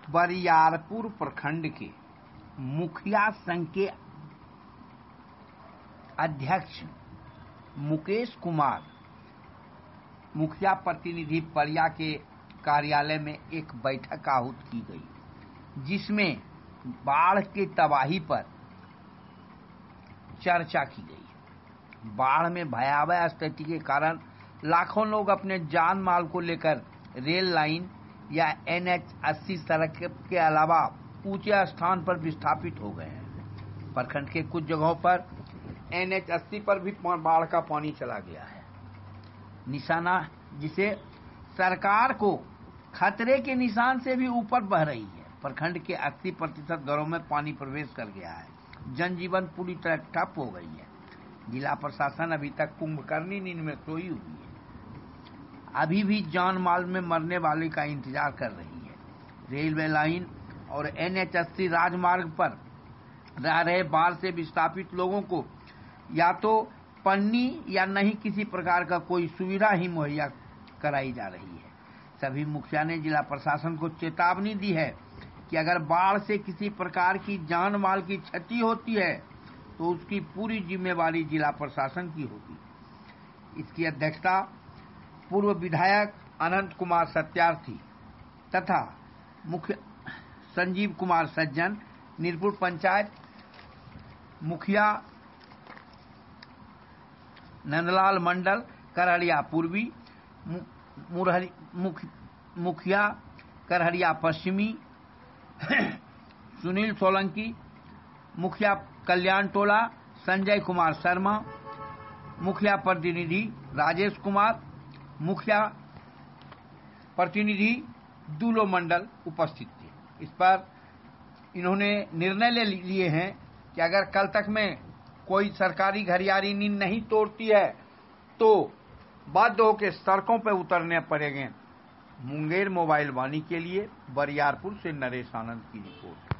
बरियारपुर प्रखंड के मुखिया संघ के अध्यक्ष मुकेश कुमार मुखिया प्रतिनिधि परिया के कार्यालय में एक बैठक आहूत की गई, जिसमें बाढ़ की तबाही पर चर्चा की गई। बाढ़ में भयावह स्थिति के कारण लाखों लोग अपने जान माल को लेकर रेल लाइन या NH 80 सड़क के अलावा ऊंचे स्थान पर विस्थापित हो गए हैं। प्रखंड के कुछ जगहों पर NH 80 पर भी बाढ़ का पानी चला गया है, निशाना जिसे सरकार को खतरे के निशान से भी ऊपर बह रही है। प्रखंड के 80% घरों में पानी प्रवेश कर गया है, जनजीवन पूरी तरह ठप हो गई है। जिला प्रशासन अभी तक कुंभकर्णी नींद में सोई हुई है, अभी भी जान माल में मरने वाले का इंतजार कर रही है। रेलवे लाइन और NH 80 राजमार्ग पर रह रहे बाढ़ से विस्थापित लोगों को या तो पन्नी या नहीं किसी प्रकार का कोई सुविधा ही मुहैया कराई जा रही है। सभी मुखिया ने जिला प्रशासन को चेतावनी दी है कि अगर बाढ़ से किसी प्रकार की जान माल की क्षति होती है तो उसकी पूरी जिम्मेवारी जिला प्रशासन की होगी। इसकी अध्यक्षता पूर्व विधायक अनंत कुमार सत्यार्थी तथा मुख्य संजीव कुमार सज्जन, नीरपुर पंचायत मुखिया नंदलाल मंडल, करहरिया पूर्वी मुखिया करहरिया पश्चिमी सुनील सोलंकी, मुखिया कल्याण टोला संजय कुमार शर्मा, मुखिया प्रतिनिधि राजेश कुमार, मुखिया प्रतिनिधि दूलो मंडल उपस्थित थे। इस पर इन्होंने निर्णय ले लिए हैं कि अगर कल तक में कोई सरकारी घरियारी नींद नहीं तोड़ती है तो बाध्य होकर सड़कों पर उतरने पड़ेंगे। मुंगेर मोबाइल वाणी के लिए बरियारपुर से नरेश आनंद की रिपोर्ट।